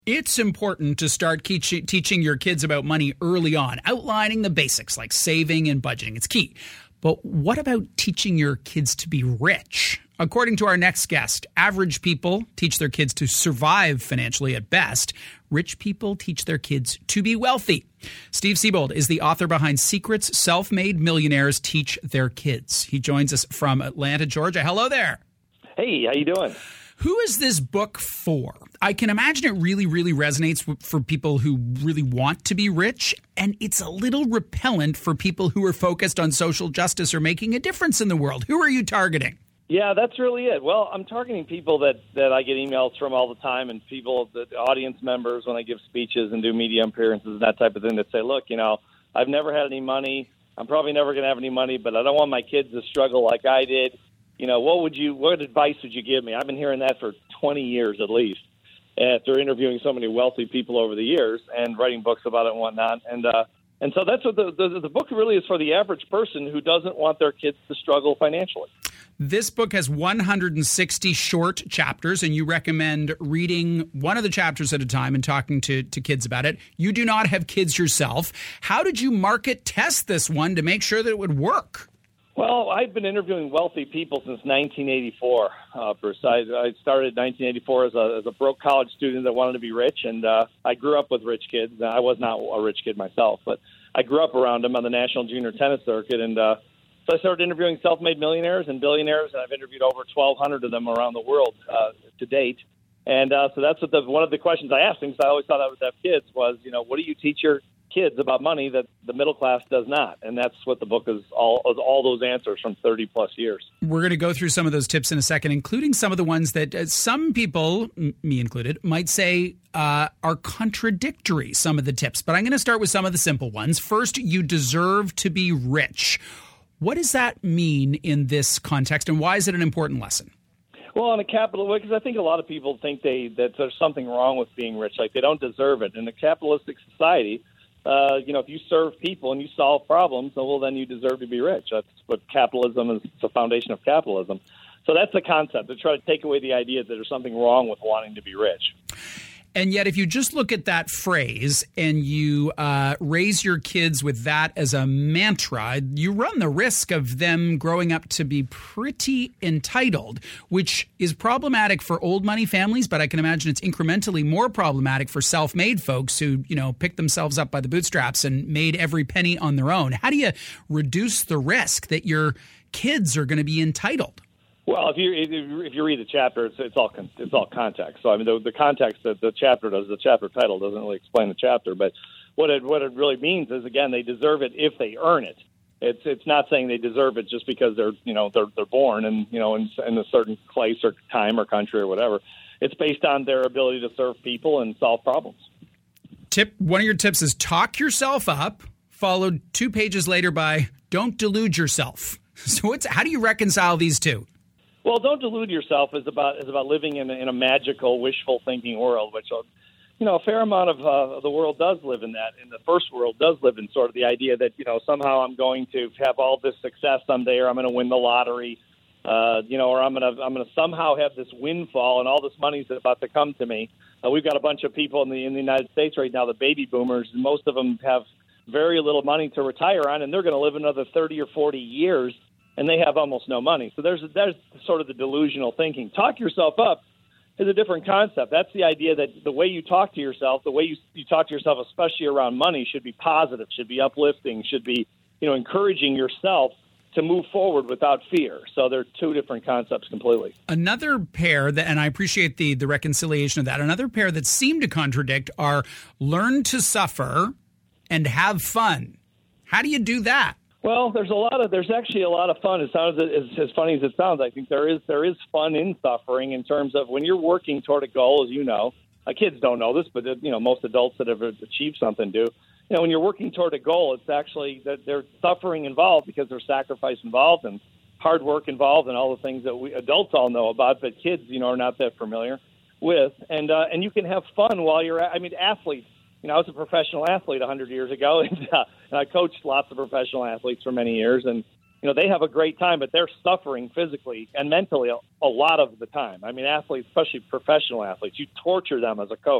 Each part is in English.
It's important to start teaching your kids about money early on, outlining the basics like saving and budgeting. It's key. But what about teaching your kids to be rich? According to our next guest, average people teach their kids to survive financially at best. Rich people teach their kids to be wealthy. Steve Siebold is the author behind Secrets Self-Made Millionaires Teach Their Kids. He joins us from Atlanta, Georgia. Hello there. Hey, how you doing? Who is this book for? I can imagine it really, really resonates for people who really want to be rich, and it's a little repellent for people who are focused on social justice or making a difference in the world. Who are you targeting? Yeah, that's really it. Well, I'm targeting people that I get emails from all the time, and people, the audience members, when I give speeches and do media appearances and that type of thing, that say, look, I've never had any money. I'm probably never going to have any money, but I don't want my kids to struggle like I did. What advice would you give me? I've been hearing that for 20 years at least, after interviewing so many wealthy people over the years and writing books about it and whatnot. And so that's what the book really is for, the average person who doesn't want their kids to struggle financially. This book has 160 short chapters, and you recommend reading one of the chapters at a time and talking to kids about it. You do not have kids yourself. How did you market test this one to make sure that it would work? Well, I've been interviewing wealthy people since 1984, Bruce. I started in 1984 as a broke college student that wanted to be rich, and I grew up with rich kids. I was not a rich kid myself, but I grew up around them on the National Junior Tennis Circuit, and so I started interviewing self-made millionaires and billionaires, and I've interviewed over 1,200 of them around the world to date. And so that's what one of the questions I asked them, because I always thought I would have kids, was, what do you teach your kids about money that the middle class does not? And that's what the book is all those answers from 30 plus years. We're going to go through some of those tips in a second, including some of the ones that some people, me included, might say are contradictory, some of the tips. But I'm going to start with some of the simple ones. First, you deserve to be rich. What does that mean in this context, and why is it an important lesson? Well, on a capital way, because I think a lot of people think that there's something wrong with being rich, like they don't deserve it. In a capitalistic society, if you serve people and you solve problems, well, then you deserve to be rich. That's what capitalism is, the foundation of capitalism. So that's the concept, to try to take away the idea that there's something wrong with wanting to be rich. And yet, if you just look at that phrase and you raise your kids with that as a mantra, you run the risk of them growing up to be pretty entitled, which is problematic for old money families, but I can imagine it's incrementally more problematic for self-made folks who, picked themselves up by the bootstraps and made every penny on their own. How do you reduce the risk that your kids are going to be entitled? Well, if you read the chapter, it's all context. So I mean, the context that the chapter title doesn't really explain the chapter. But what it really means is, again, they deserve it if they earn it. It's not saying they deserve it just because they're born and in a certain place or time or country or whatever. It's based on their ability to serve people and solve problems. One of your tips is talk yourself up, followed 2 pages later by don't delude yourself. So how do you reconcile these two? Well, don't delude yourself is about living in a magical, wishful thinking world, which a fair amount of the world does live in that. And the first world does live in sort of the idea that somehow I'm going to have all this success someday, or I'm going to win the lottery, or I'm going to somehow have this windfall and all this money's about to come to me. We've got a bunch of people in the United States right now, the baby boomers, and most of them have very little money to retire on, and they're going to live another 30 or 40 years. And they have almost no money. So there's sort of the delusional thinking. Talk yourself up is a different concept. That's the idea that the way you talk to yourself, the way you talk to yourself, especially around money, should be positive, should be uplifting, should be encouraging yourself to move forward without fear. So they're two different concepts completely. Another pair and I appreciate the reconciliation of that. Another pair that seem to contradict are learn to suffer and have fun. How do you do that? Well, there's actually a lot of fun. It sounds as funny as it sounds. I think there is fun in suffering in terms of when you're working toward a goal, as you know. Kids don't know this, but most adults that have achieved something do. When you're working toward a goal, it's actually that there's suffering involved because there's sacrifice involved and hard work involved and all the things that we adults all know about, but kids, are not that familiar with. And you can have fun while you're athletes. I was a professional athlete 100 years ago, and I coached lots of professional athletes for many years. And, they have a great time, but they're suffering physically and mentally a lot of the time. Athletes, especially professional athletes, you torture them as a coach.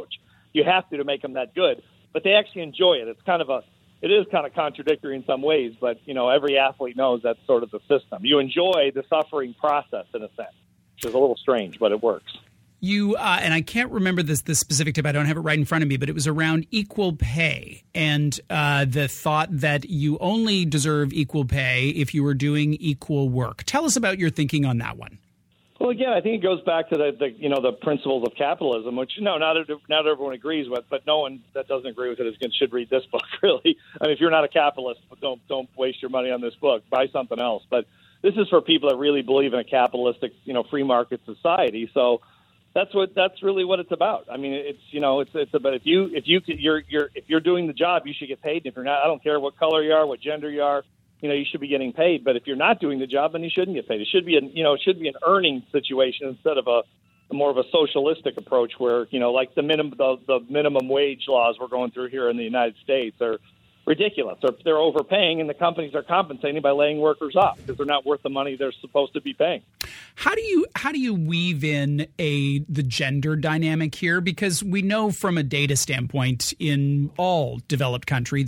you have to make them that good. But they actually enjoy it. It is kind of contradictory in some ways, but, every athlete knows that's sort of the system. You enjoy the suffering process in a sense, which is a little strange, but it works. You and I can't remember this specific tip. I don't have it right in front of me, but it was around equal pay and the thought that you only deserve equal pay if you were doing equal work. Tell us about your thinking on that one. Well, again, I think it goes back to the principles of capitalism, which not everyone agrees with, but no one that doesn't agree with it should read this book. Really, I mean, if you're not a capitalist, don't waste your money on this book. Buy something else. But this is for people that really believe in a capitalistic, free market society. So that's really what it's about. I mean, it's about if you're doing the job, you should get paid. If you're not, I don't care what color you are, what gender you are. You should be getting paid. But if you're not doing the job, then you shouldn't get paid. It should be an earning situation instead of a more of a socialistic approach where, like the minimum wage laws we're going through here in the United States are ridiculous. They're overpaying, and the companies are compensating by laying workers off because they're not worth the money they're supposed to be paying. How do you weave in the gender dynamic here? Because we know from a data standpoint, in all developed countries,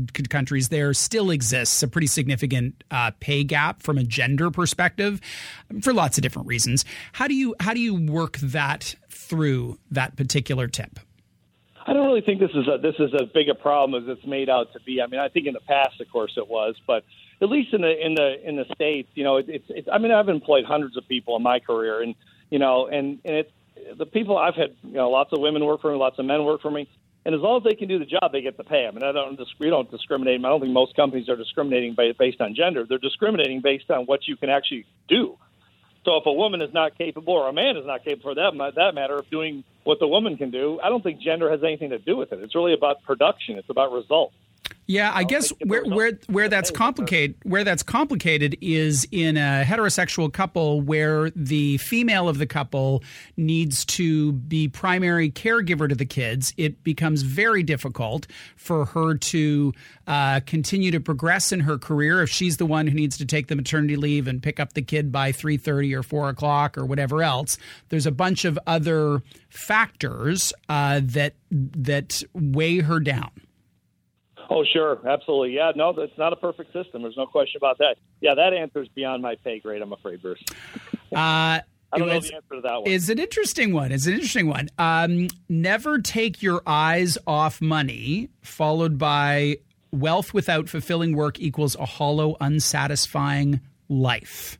there still exists a pretty significant pay gap from a gender perspective, for lots of different reasons. How do you work that through that particular tip? I don't really think this is as big a problem as it's made out to be. I mean, I think in the past, of course, it was, but at least in the States, it's. I mean, I've employed hundreds of people in my career, and it's the people I've had. Lots of women work for me, lots of men work for me, and as long as they can do the job, they get the pay. I mean, we don't discriminate. I don't think most companies are discriminating based on gender. They're discriminating based on what you can actually do. So if a woman is not capable, or a man is not capable, for that matter, of doing what the woman can do, I don't think gender has anything to do with it. It's really about production. It's about results. Yeah, I guess where that's complicated is in a heterosexual couple where the female of the couple needs to be primary caregiver to the kids. It becomes very difficult for her to continue to progress in her career if she's the one who needs to take the maternity leave and pick up the kid by 3:30 or 4 o'clock or whatever else. There's a bunch of other factors that weigh her down. Oh, sure. Absolutely. Yeah, no, it's not a perfect system. There's no question about that. Yeah, that answer is beyond my pay grade, I'm afraid, Bruce. I don't know the answer to that one. It's an interesting one. Never take your eyes off money, followed by wealth without fulfilling work equals a hollow, unsatisfying life.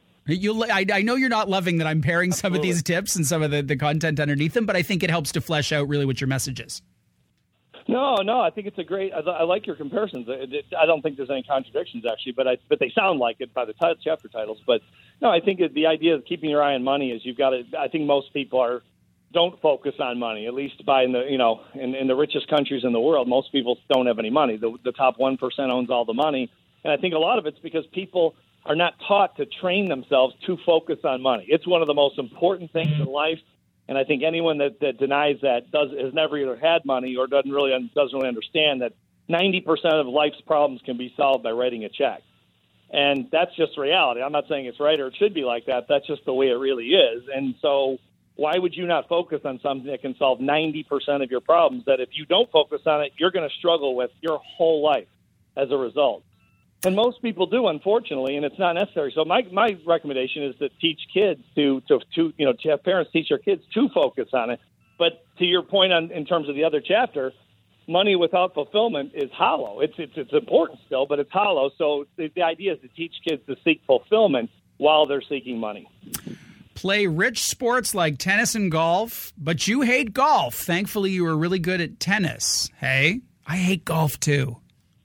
I know you're not loving that I'm pairing some of these tips and some of the content underneath them, but I think it helps to flesh out really what your message is. No, I think it's a great. I like your comparisons. I don't think there's any contradictions actually, but they sound like it by the chapter titles. But no, I think the idea of keeping your eye on money is you've got to. I think most people don't focus on money. At least in the richest countries in the world, most people don't have any money. The top 1% owns all the money, and I think a lot of it's because people are not taught to train themselves to focus on money. It's one of the most important things in life. And I think anyone that denies that has never either had money or doesn't really understand that 90% of life's problems can be solved by writing a check. And that's just reality. I'm not saying it's right or it should be like that. That's just the way it really is. And so why would you not focus on something that can solve 90% of your problems that if you don't focus on it, you're going to struggle with your whole life as a result? And most people do, unfortunately, and it's not necessary. So my recommendation is to teach kids to have parents teach their kids to focus on it. But to your point in terms of the other chapter, money without fulfillment is hollow. It's important still, but it's hollow. So the idea is to teach kids to seek fulfillment while they're seeking money. Play rich sports like tennis and golf, but you hate golf. Thankfully, you were really good at tennis. Hey, I hate golf too.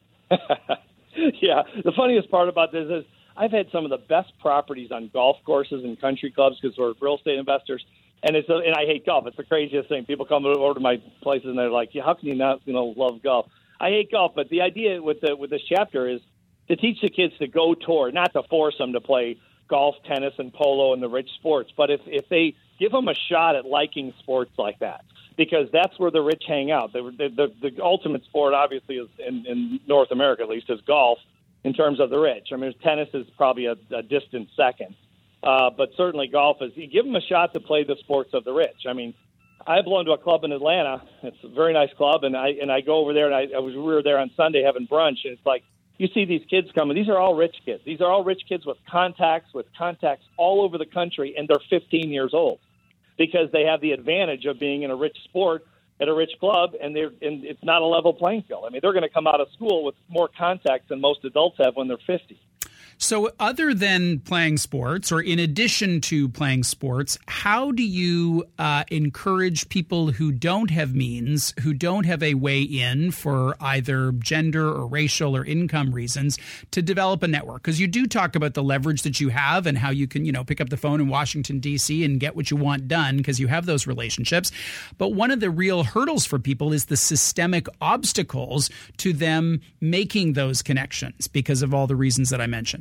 Yeah, the funniest part about this is I've had some of the best properties on golf courses and country clubs because we're real estate investors, and I hate golf. It's the craziest thing. People come over to my places and they're like, "How can you not love golf?" I hate golf, but the idea with this chapter is to teach the kids to go toward, not to force them to play golf, tennis, and polo and the rich sports, but if they give them a shot at liking sports like that. Because that's where the rich hang out. The ultimate sport, obviously, is in North America, at least, is golf in terms of the rich. I mean, tennis is probably a distant second. But certainly golf is – you give them a shot to play the sports of the rich. I mean, I belong to a club in Atlanta. It's a very nice club, and I go over there, and we were there on Sunday having brunch, and it's like you see these kids coming. These are all rich kids. These are all rich kids with contacts all over the country, and they're 15 years old because they have the advantage of being in a rich sport at a rich club, and it's not a level playing field. I mean, they're going to come out of school with more contacts than most adults have when they're 50. So other than playing sports, or in addition to playing sports, how do you encourage people who don't have means, who don't have a way in for either gender or racial or income reasons, to develop a network? Because you do talk about the leverage that you have and how you can, pick up the phone in Washington, D.C. and get what you want done because you have those relationships. But one of the real hurdles for people is the systemic obstacles to them making those connections because of all the reasons that I mentioned.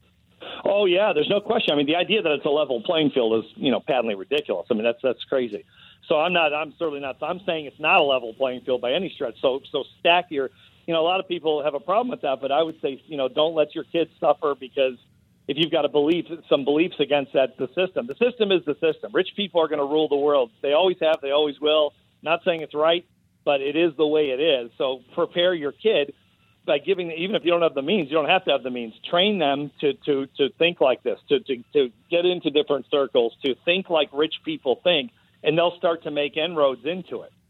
Oh, yeah, there's no question. I mean, the idea that it's a level playing field is, patently ridiculous. I mean, that's crazy. So I'm certainly not. I'm saying it's not a level playing field by any stretch. So stack your, a lot of people have a problem with that, but I would say, don't let your kids suffer because if you've got some beliefs against the system is the system. Rich people are going to rule the world. They always have, they always will. Not saying it's right, but it is the way it is. So prepare your kid by giving, even if you don't have the means, you don't have to have the means. Train them to think like this, to get into different circles, to think like rich people think, and they'll start to make inroads into it.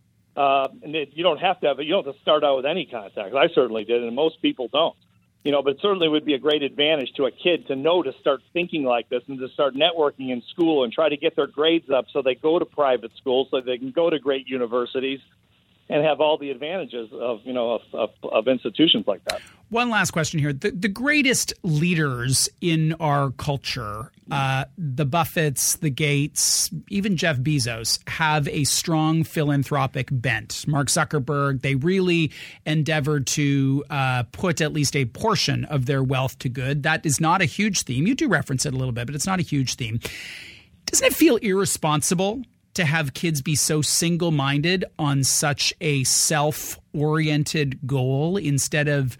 You don't have to start out with any contacts. I certainly did, and most people don't. But it certainly would be a great advantage to a kid to start thinking like this and to start networking in school and try to get their grades up so they go to private schools, so they can go to great universities and have all the advantages of institutions like that. One last question here. The greatest leaders in our culture, the Buffetts, the Gates, even Jeff Bezos, have a strong philanthropic bent. Mark Zuckerberg, they really endeavor to put at least a portion of their wealth to good. That is not a huge theme. You do reference it a little bit, but it's not a huge theme. Doesn't it feel irresponsible to have kids be so single-minded on such a self-oriented goal instead of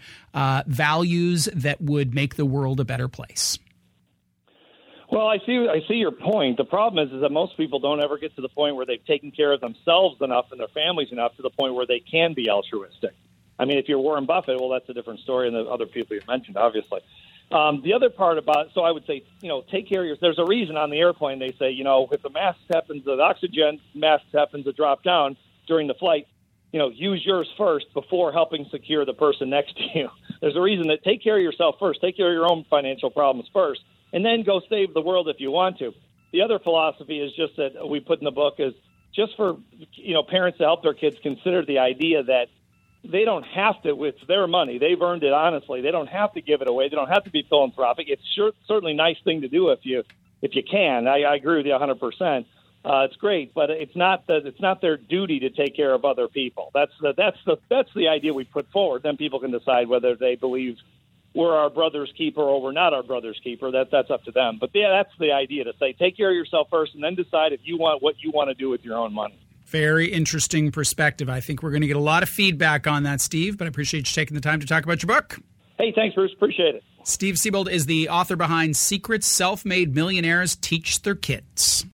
values that would make the world a better place? Well, I see your point. The problem is that most people don't ever get to the point where they've taken care of themselves enough and their families enough to the point where they can be altruistic. I mean, if you're Warren Buffett, well, that's a different story, and the other people you mentioned, obviously. The other part so I would say, take care of yourself. There's a reason on the airplane they say, if the oxygen mask happens to drop down during the flight, use yours first before helping secure the person next to you. There's a reason that take care of yourself first, take care of your own financial problems first, and then go save the world if you want to. The other philosophy is just that we put in the book is just for, parents to help their kids consider the idea that they don't have to, it's their money. They've earned it honestly. They don't have to give it away. They don't have to be philanthropic. It's certainly a nice thing to do if you can. I agree with you 100%. It's great, but it's not their duty to take care of other people. That's the idea we put forward. Then people can decide whether they believe we're our brother's keeper or we're not our brother's keeper. That's up to them. But yeah, that's the idea, to say take care of yourself first and then decide if you want what you want to do with your own money. Very interesting perspective. I think we're going to get a lot of feedback on that, Steve, but I appreciate you taking the time to talk about your book. Hey, thanks, Bruce. Appreciate it. Steve Siebold is the author behind Secrets Self-Made Millionaires Teach Their Kids.